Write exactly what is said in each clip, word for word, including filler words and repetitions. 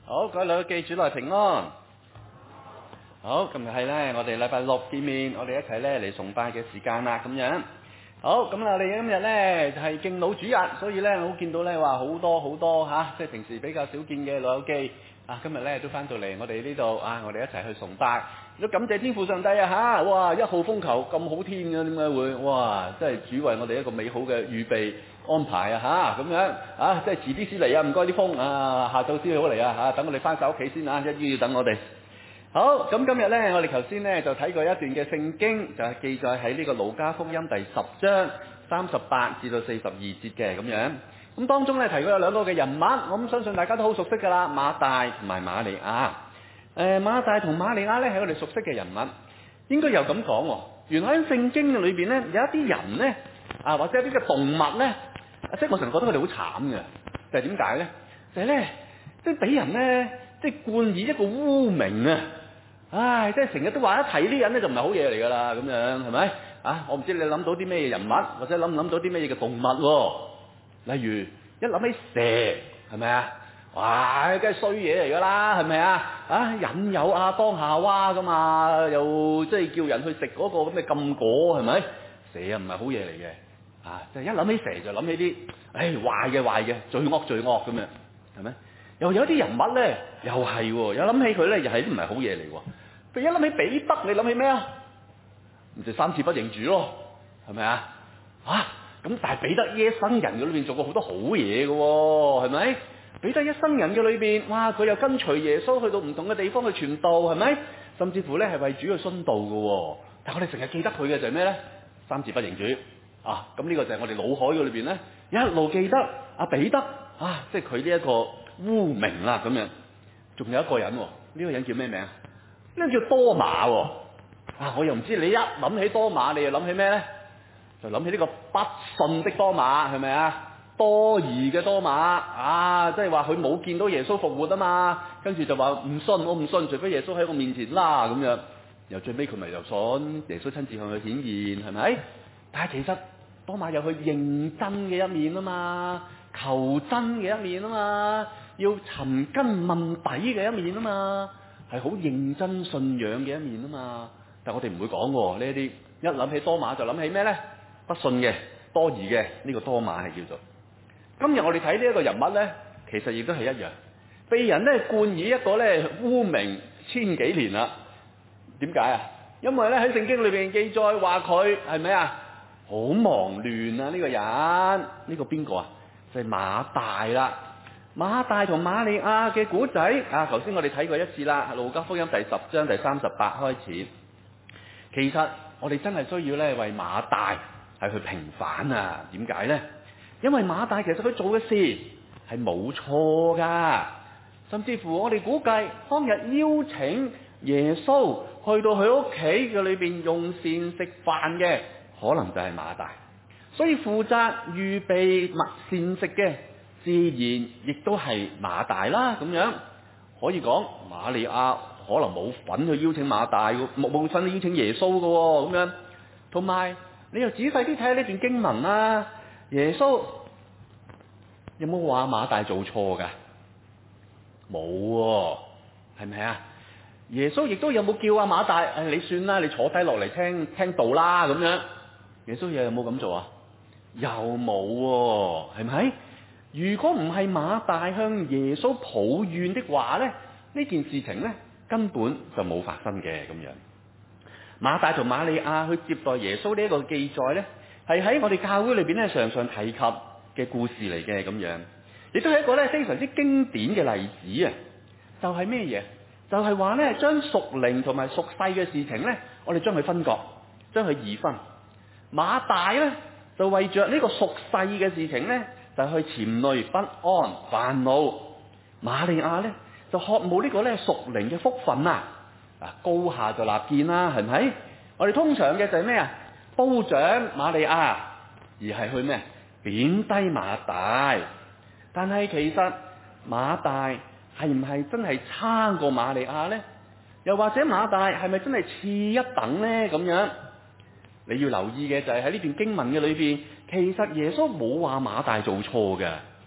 好，各位老友記主內平安。好，今日係咧，我哋禮拜六見面，我哋一齊咧嚟崇拜嘅時間啦，咁樣。好，咁啊，我哋今日咧就係敬老主日，所以咧我見到咧話好多好多嚇、啊，即係平時比較少見嘅老友記啊，今日咧都翻到嚟我哋呢度啊，我哋一齊去崇拜。都感謝天父上帝啊嚇！哇，一號風球咁好天嘅，點解會？哇，真係主為我哋一個美好嘅預備安排啊嚇！咁樣啊，即係遲啲先嚟啊，唔該啲風啊，下晝先好嚟啊嚇！等我哋翻晒屋企先啊，一於要等我哋。好，咁今日咧，我哋頭先咧就睇過一段嘅聖經，就係、是、記載喺呢個路加福音第十章三十八至到四十二節嘅咁樣。咁當中咧提過有兩個嘅人物，我咁相信大家都好熟悉㗎啦，馬大同埋馬利亞。誒、呃、馬大同馬利亞咧係我哋熟悉嘅人物，應該又咁講喎。原來喺聖經嘅裏邊咧，有一啲人咧啊，或者一啲嘅動物咧，即係我成日覺得佢哋好慘嘅，就係點解咧？就係、是、咧，即係俾人咧，即係冠以一個污名啊！唉，即係成日都話一提呢人咧就唔係好嘢嚟㗎啦，咁樣係咪？啊，我唔知你諗到啲咩人物，或者諗唔諗到啲咩嘢嘅動物喎？例如一諗起蛇，係咪啊？哇，梗係衰嘢嚟㗎啦，係咪啊？啊，引誘亞當夏娃㗎嘛，又即係叫人去食嗰個咁嘅禁果，係咪？蛇啊唔係好嘢嚟嘅，啊，就係一諗起蛇就諗起啲，唉，壞嘅壞嘅，罪惡罪惡咁樣，係咪？又有啲人物咧，又係喎，有諗起佢咧，又係啲唔係好嘢嚟喎。譬如一諗起彼得，你諗起咩啊？唔就三次不認主咯，係咪啊？啊，咁但係彼得一生人嘅裏邊做過好多好嘢嘅喎，係咪？彼得一生人嘅裏邊，哇！佢又跟隨耶穌去到唔同嘅地方去傳道，係咪？甚至乎咧係為主去殉道嘅喎。但係我哋成日記得佢嘅就係咩咧？三次不認主啊！咁呢個就係我哋腦海嘅裏邊咧，一路記得阿彼得啊，即係佢呢一個污名啦咁樣。仲有一個人喎，呢、呢個人叫咩名啊？呢個叫多馬喎。啊，我又唔知你一諗起多馬，你又諗起咩咧？就諗起呢個不信的多馬，係咪啊？多疑嘅多馬啊，即係話佢冇見到耶穌復活啊嘛，跟住就話唔信，我唔信，除非耶穌喺我面前啦咁樣。又最尾佢咪又信，耶穌親自向佢顯現，係咪？但係其實多馬有佢認真嘅一面啊嘛，求真嘅一面啊嘛，要尋根問底嘅一面啊嘛，係好認真信仰嘅一面啊嘛。但係我哋唔會講喎呢啲，一諗起多馬就諗起咩咧？不信嘅、多疑嘅，呢個多馬係叫做。今日我哋睇呢一個人物咧，其實亦都係一樣，被人咧冠以一個咧污名千幾年啦。點解啊？因為咧喺聖經裏邊記載話佢係咪啊？好忙亂啊！呢個人，呢個邊個啊？就係馬大啦。馬大同馬利亞嘅古仔啊，頭先我哋睇過一次啦，路加福音第十章第三十八開始。其實我哋真係需要咧為馬大係去平反啊！點解咧？因為馬大其實佢做嘅事係冇錯噶，甚至乎我哋估計當日邀請耶穌去到佢屋企嘅裏邊用膳食飯嘅，可能就係馬大。所以負責預備麥膳食嘅，自然亦都係馬大啦。咁樣可以講，馬利亞可能冇份去邀請馬大，冇冇份去邀請耶穌嘅咁樣。同埋你又仔細啲睇下呢段經文啦。耶穌有冇話馬大做錯噶？冇喎，係咪啊？耶穌亦都有冇叫阿馬大，誒，你算啦，你坐低落嚟聽聽道啦咁樣。耶穌又有冇咁做啊？又冇喎，係咪？如果唔係馬大向耶穌抱怨的話咧，呢件事情咧根本就冇發生嘅咁樣。馬大同馬利亞去接待耶穌呢一個記載咧，係喺我哋教會裏邊咧常常提及嘅故事嚟嘅咁樣，亦都係一個咧非常之經典嘅例子啊！就係咩嘢？就係話咧將屬靈同埋屬世嘅事情咧，我哋將佢分割，將佢二分。馬大咧就為着呢個屬世嘅事情咧，就去潛慮不安、煩惱；馬利亞咧就渴慕呢個咧屬靈嘅福分啊！啊，高下就立見啦，係咪？我哋通常嘅就係咩啊？褒獎馬利亞，而係去咩？貶低馬大。但係其實馬大係唔係真係差過馬利亞呢？又或者馬大係咪真係次一等呢？咁樣你要留意嘅就係喺呢段經文嘅裏邊，其實耶穌冇話馬大做錯嘅。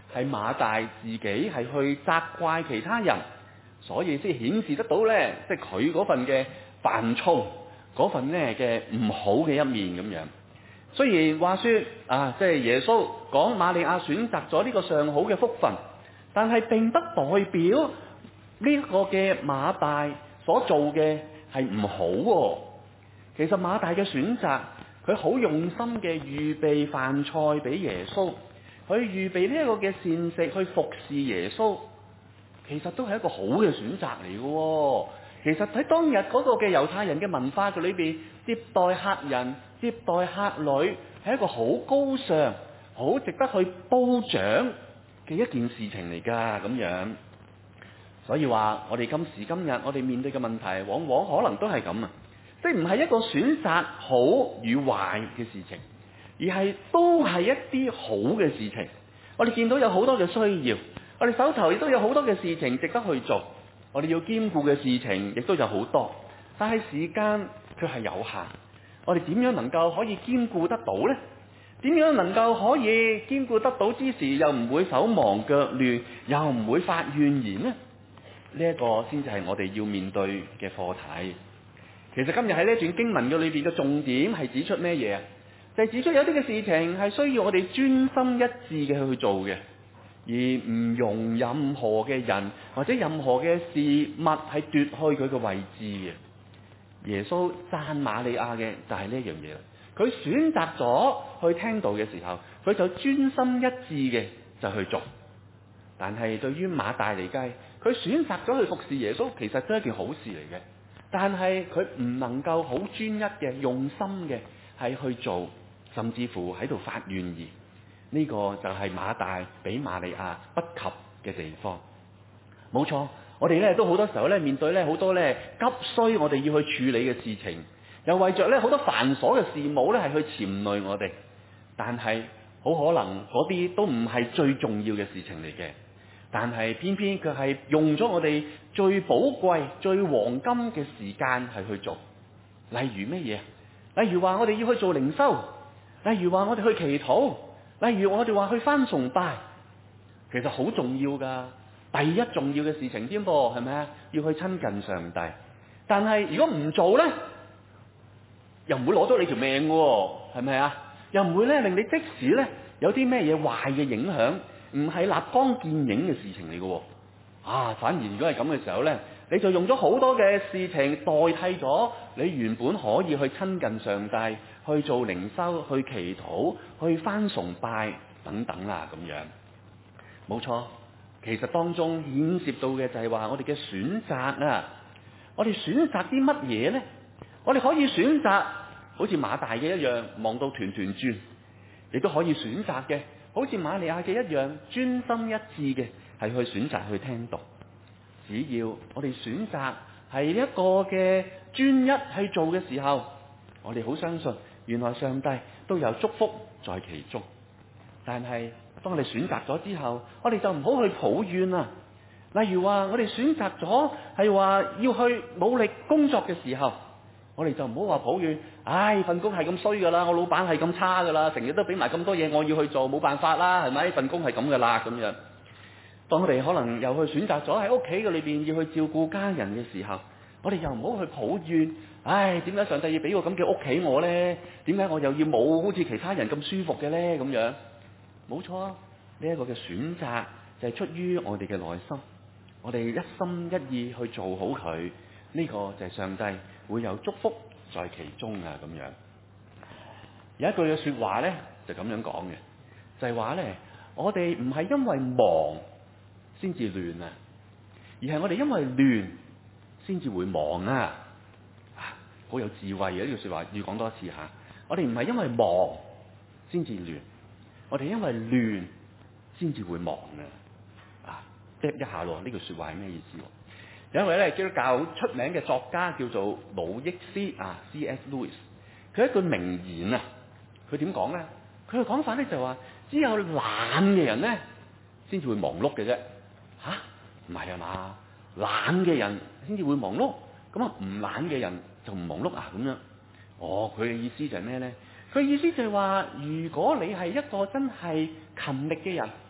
係馬大自己係去責怪其他人，所以先顯示得到咧，即係佢嗰份嘅煩躁，嗰份咧嘅唔好嘅一面咁樣。雖然話說啊，即係耶穌講瑪利亞選擇咗呢個上好嘅福分，但係並不代表呢個嘅馬大所做嘅係唔好喎。其實馬大嘅選擇，佢好用心嘅預備飯菜俾耶穌，去預備呢一個嘅膳食去服侍耶穌，其實都係一個好嘅選擇嚟嘅。其實喺當日嗰個嘅猶太人嘅文化嘅裏邊，接待客人、接待客旅係一個好高尚、好值得去褒獎嘅一件事情嚟㗎咁樣。所以話我哋今時今日我哋面對嘅問題，往往可能都係咁啊！即係唔係一個選擇好與壞嘅事情，而係都係一啲好嘅事情。我哋見到有好多嘅需要，我哋手頭亦都有好多嘅事情值得去做，我哋要兼顧嘅事情亦都有好多，但係時間卻係有限。我哋點樣能夠可以兼顧得到呢？點樣能夠可以兼顧得到之時，又唔會手忙腳亂，又唔會發怨言呢？呢一個先至係我哋要面對嘅課題。其實今日喺呢一段經文嘅裏邊嘅重點係指出咩嘢啊？就係指出有啲嘅事情係需要我哋專心一致嘅去做嘅，而唔容任何嘅人或者任何嘅事物係奪去佢嘅位置嘅。耶穌讚瑪利亞嘅就係呢一樣嘢啦。佢選擇咗去聽道嘅時候，佢就專心一致嘅就去做。但係對於馬大嚟計，佢選擇咗去服侍耶穌，其實都係一件好事嚟嘅。但係佢唔能夠好專一嘅、用心嘅係去做，甚至乎喺度發怨言。呢、這個就係馬大比瑪利亞不及嘅地方。冇錯，我哋咧都好多時候咧面對咧好多咧急需我哋要去處理嘅事情，又為着咧好多繁瑣嘅事務咧係去纏累我哋。但係好可能嗰啲都唔係最重要嘅事情嚟嘅。但係偏偏佢係用咗我哋最寶貴、最黃金嘅時間係去做。例如乜嘢？例如話我哋要去做靈修，例如話我哋去祈禱，例如我哋話去返崇拜，其實好重要㗎。第一重要嘅事情添噃，係咪啊？要去親近上帝。但係如果唔做咧，又唔會攞到你條命喎，係咪啊？又唔會咧令你即時咧有啲咩嘢壞嘅影響。唔係立竿見影嘅事情嚟嘅喎，啊！反而如果係咁嘅時候呢，你就用咗好多嘅事情代替咗你原本可以去親近上帝、去做靈修、去祈禱、去返崇拜等等啦咁樣。冇錯，其實當中牽涉到嘅就係話我哋嘅選擇啊，我哋選擇啲乜嘢呢？我哋可以選擇好似馬大嘅一樣，忙到團團轉，亦都可以選擇嘅。好似瑪利亞嘅一樣，專心一致嘅係去選擇去聽道。只要我哋選擇係一個嘅專一去做嘅時候，我哋好相信原來上帝都有祝福在其中。但係當我哋選擇咗之後，我哋就唔好去抱怨啦。例如話我哋選擇咗係話要去努力工作嘅時候，我哋就唔好話抱怨，唉，份工係咁衰噶啦，我老闆係咁差噶啦，成日都俾埋咁多嘢我要去做，冇辦法啦，係咪？份工係咁噶啦咁樣。當我哋可能又去選擇咗喺屋企嘅裏邊要去照顧家人嘅時候，我哋又唔好去抱怨，唉，點解上帝要俾個咁嘅屋企我呢？點解我又要冇好似其他人咁舒服嘅呢？咁樣冇錯，呢一個嘅選擇就係出於我哋嘅內心，我哋一心一意去做好佢。呢個就係上帝會有祝福在其中啊！咁樣有一句嘅說話咧，就咁樣講嘅，就係話咧，我哋唔係因為忙先至亂啊，而係我哋因為亂先至會忙啊！啊，好有智慧嘅呢句說話，要講多一次吓。我哋唔係因為忙先至亂，我哋因為亂先至會忙啊！啊，嗒一下咯，呢句說話係咩意思？有一位咧基督教出名嘅作家叫做魯益斯啊 C S Lewis， 佢一句名言啊，佢點講咧？佢嘅講法咧就話，只有懶嘅人咧先至會忙碌嘅啫。吓？唔係啊嘛？懶嘅人先至會忙碌，咁啊唔懶嘅人就唔忙碌啊咁樣。哦，佢嘅意思就係咩咧？佢意思就係話，如果你係一個真係勤力嘅人，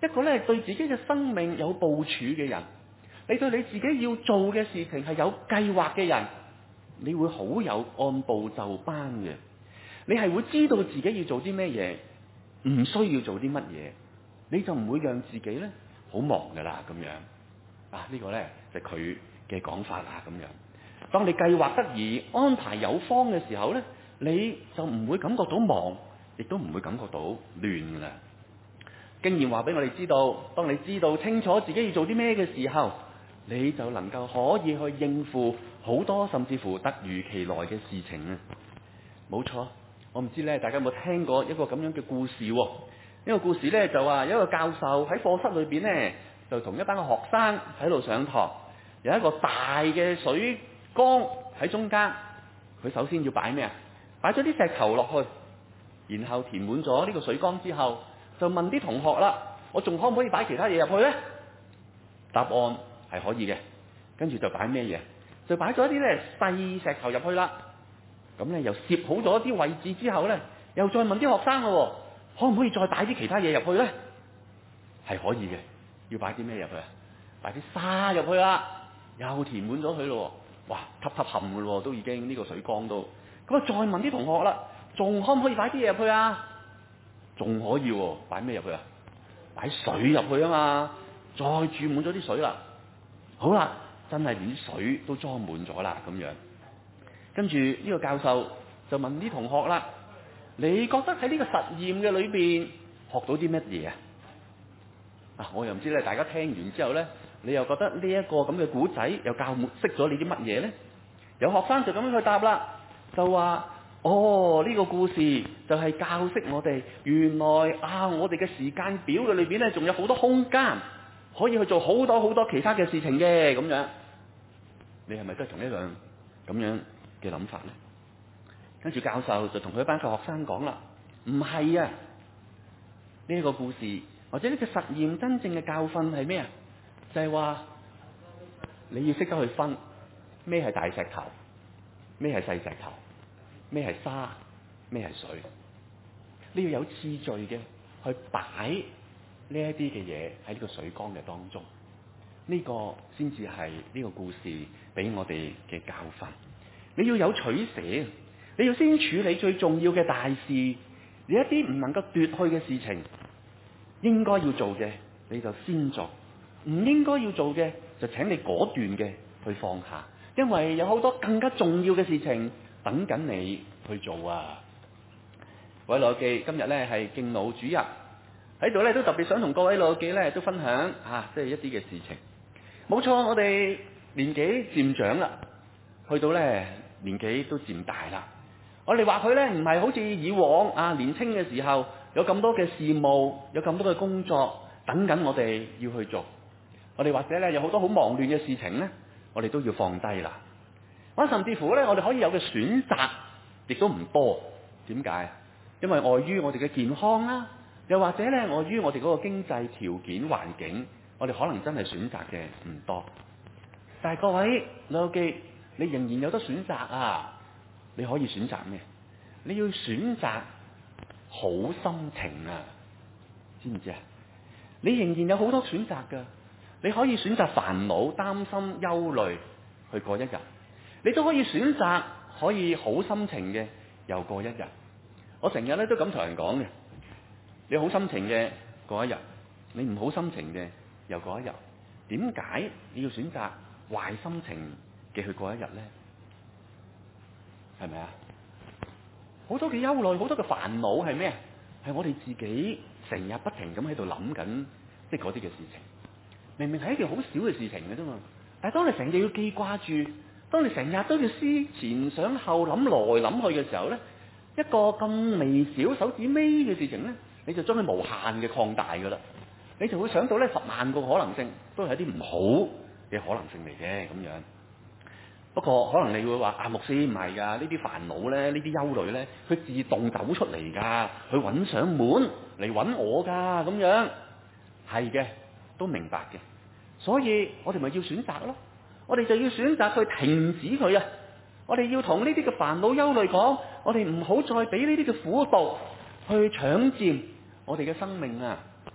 一個咧對自己嘅生命有部署嘅人，你對你自己要做嘅事情係有計劃嘅人，你會好有按部就班嘅，你係會知道自己要做啲咩嘢，唔需要做啲乜嘢，你就唔會讓自己咧好忙噶啦咁樣。啊，呢個咧就係佢嘅講法啦咁樣。當你計劃得宜、安排有方嘅時候咧，你就唔會感覺到忙，亦都唔會感覺到亂噶啦。經驗話俾我哋知道，當你知道清楚自己要做啲咩嘅時候，你就能夠可以去應付好多甚至乎突如其來嘅事情啊！冇錯，我唔知咧，大家有冇聽過一個咁樣嘅故事喎？呢個故事咧就話有一個教授喺課室裏邊咧，就同一班嘅學生喺度上堂，有一個大嘅水缸喺中間，佢首先要擺咩啊？擺咗啲石頭落去，然後填滿咗呢個水缸之後，就問啲同學啦：我仲可唔可以擺其他嘢入去咧？答案係可以嘅。跟住就擺咩嘢？就擺咗一啲咧細石頭入去啦。咁咧又攝好咗啲位置之後咧，又再問啲學生咯：可唔可以再擺啲其他嘢入去咧？係可以嘅。要擺啲咩入去啊？擺啲沙入去啦，又填滿咗佢咯。哇，揼揼冚嘅咯，都已經呢個水缸都。咁啊，再問啲同學啦，仲可唔可以擺啲嘢入去啊？仲可以喎，擺咩入去啊？擺水入去啊嘛，再注滿咗啲水啦。好啦，真係連啲水都裝滿咗啦咁樣。跟住呢個教授就問啲同學啦：你覺得喺呢個實驗嘅裏邊學到啲乜嘢啊？啊，我又唔知咧，大家聽完之後咧，你又覺得呢一個咁嘅古仔又教識咗你啲乜嘢咧？有學生就咁樣去答啦，就話：哦，呢個故事就係教識我哋，原來啊，我哋嘅時間表嘅裏邊咧，仲有好多空間可以去做好多好多其他嘅事情嘅咁樣。你係咪都係同一樣咁樣嘅諗法咧？跟住教授就同佢一班嘅學生講啦：唔係啊，呢個故事或者呢個實驗真正嘅教訓係咩啊？就係話你要識得去分咩係大石頭，咩係細石頭，咩係沙，咩係水。你要有次序嘅去擺呢一啲嘅嘢喺呢個水缸嘅當中，呢個先至係呢個故事俾我哋嘅教訓。你要有取捨，你要先處理最重要嘅大事，你一啲唔能夠奪去嘅事情，應該要做嘅你就先做，唔應該要做嘅就請你果斷嘅去放下，因為有好多更加重要嘅事情等緊你去做啊！各位老友記，今日咧係敬老主日，喺度咧都特別想同各位老友記咧都分享啊，即係一啲嘅事情。冇錯，我哋年紀漸長啦，去到咧年紀都漸大啦。我哋話佢咧唔係好似以往啊年輕嘅時候有咁多嘅事務，有咁多嘅工作等緊我哋要去做。我哋或者咧有好多好忙亂嘅事情咧，我哋都要放低啦。或者甚至乎咧，我哋可以有嘅選擇亦都唔多。點解？因為礙於我哋嘅健康啦，又或者咧礙於我哋嗰個經濟條件環境，我哋可能真係選擇嘅唔多。但係各位老友記，你仍然有得選擇啊！你可以選擇咩？你要選擇好心情啊！知唔知啊？你仍然有好多選擇㗎。你可以選擇煩惱、擔心、憂慮去過一日，你都可以選擇可以好心情嘅又過一日。我成日咧都咁同人講嘅，你好心情嘅過一日，你唔好心情嘅又過一日。點解你要選擇壞心情嘅去過一日咧？係咪啊？好多嘅憂慮，好多嘅煩惱係咩啊？係我哋自己成日不停咁喺度諗緊，即係嗰啲嘅事情。明明係一件好小嘅事情嘅啫嘛，但係當你成日要記掛住，當你成日都要思前想後諗來諗去嘅時候咧，一個咁微小手指尾嘅事情咧，你就將佢無限嘅擴大噶啦，你就會想到咧十萬個可能性，都係一啲唔好嘅可能性嚟嘅咁樣。不過可能你會話啊，牧師唔係噶，呢啲煩惱咧，呢啲憂慮咧，佢自動走出嚟噶，佢揾上門嚟揾我噶咁樣，係嘅。都明白嘅，所以我哋咪要選擇咯，我哋就要選擇去停止佢啊！我哋要同呢啲嘅煩惱憂慮講，我哋唔好再俾呢啲嘅苦毒去搶佔我哋嘅生命啊！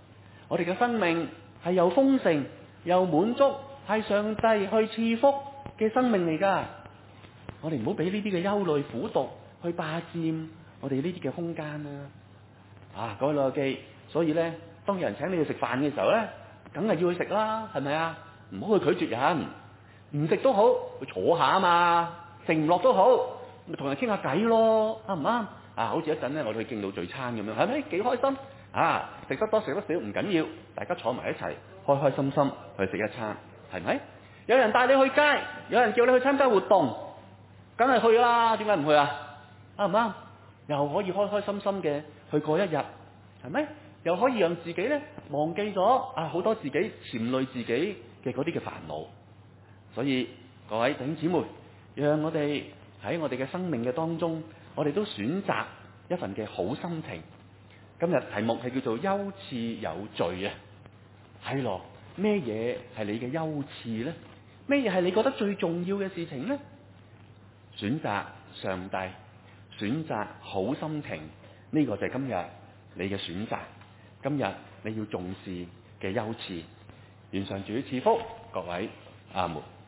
我哋嘅生命係又豐盛又滿足，係上帝去賜福嘅生命嚟㗎。我哋唔好俾呢啲嘅憂慮苦毒去霸佔我哋呢啲嘅空間啊！啊，各位老友記，所以咧，當有人請你去食飯嘅時候咧，梗係要去食啦，係咪啊？唔好去拒絕人，唔食都好，去坐下啊嘛，食唔落都好，咪同人傾下偈咯，啱唔啱？啊，好似一陣咧，我哋去敬老聚餐咁樣，係咪幾開心？啊，食得多食得少唔緊要，大家坐埋一齊，開開心心去食一餐，係咪？有人帶你去街，有人叫你去參加活動，梗係去啦，點解唔去啊？啱唔啱？又可以開開心心嘅去過一日，係咪？又可以讓自己咧忘記咗啊好多自己纏累自己嘅嗰啲嘅煩惱。所以各位弟兄姊妹，讓我哋喺我哋嘅生命嘅當中，我哋都選擇一份嘅好心情。今日題目係叫做優次有序啊，係咯，咩嘢係你嘅優次咧？咩嘢係你覺得最重要嘅事情咧？選擇上帝，選擇好心情，呢個就係今日你嘅選擇。今日你要重視嘅優次，願上主賜福各位，阿門。